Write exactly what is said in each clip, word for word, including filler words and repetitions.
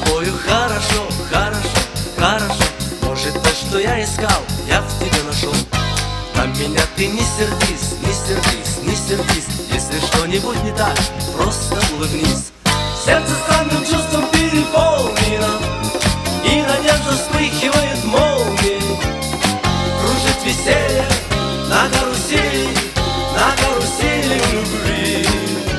тобою хорошо, хорошо, хорошо. Может, то, что я искал, я в тебе нашел. На меня ты не сердись, не сердись, не сердись. Если что-нибудь не так, просто улыбнись. Сердце странным чувством переполнено, и надежда вспыхивает молнией. Кружит веселье на карусели, на карусели любви.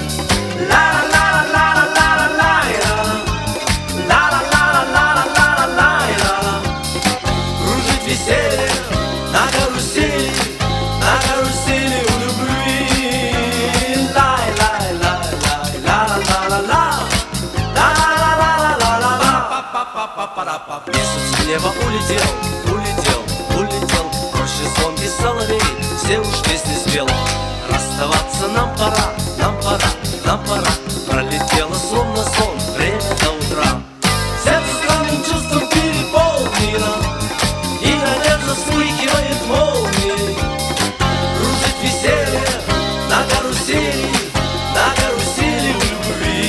Кружит веселье на карусели, на карусели у любви. Лай, лай, лай, лай, ла ла ла ла ла ла ла ла ла ла. Месяц в небо улетел, улетел, улетел. Проще звонкий соловей, все уж песни спел. Расставаться нам пора, нам пора, нам пора. Пролетело словно сон, время до утра. Сердце странным чувством переполнено, и надежда вспыхивает молнией. Кружит веселье на карусели, на карусели в любви.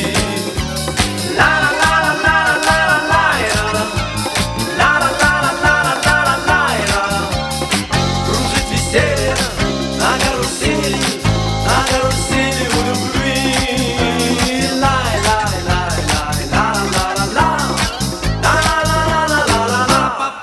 Ла-ла-ла-ла-ла-ла-ла-ла-ла-ла. Ла-ла-ла-ла-ла-ла-ла-ла-ла. Кружит веселье на карусели, на карусели в любви. Лай-лай-лай-лай, ла-ла-ла-ла-ла. Ла-ла-ла-ла-ла-ла-ла.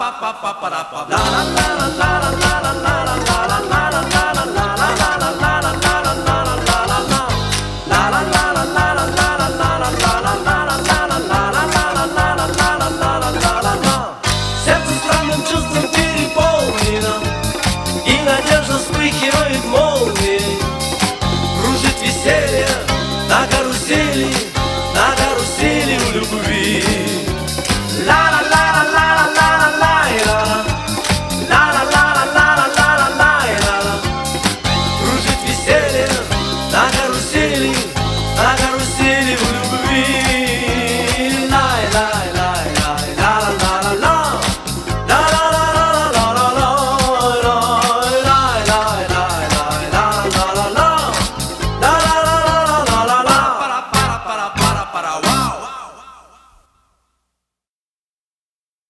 Сердце странным чувством переполнено, и надежда вспыхивает молнией. Кружит веселье на карусели, на карусели в любви. Ла-ла-ла-ла-ла-ла-ла-ла-ла. Ла-ла-ла-ла-ла-ла-ла-ла. Кружит веселье на карусели, на карусели в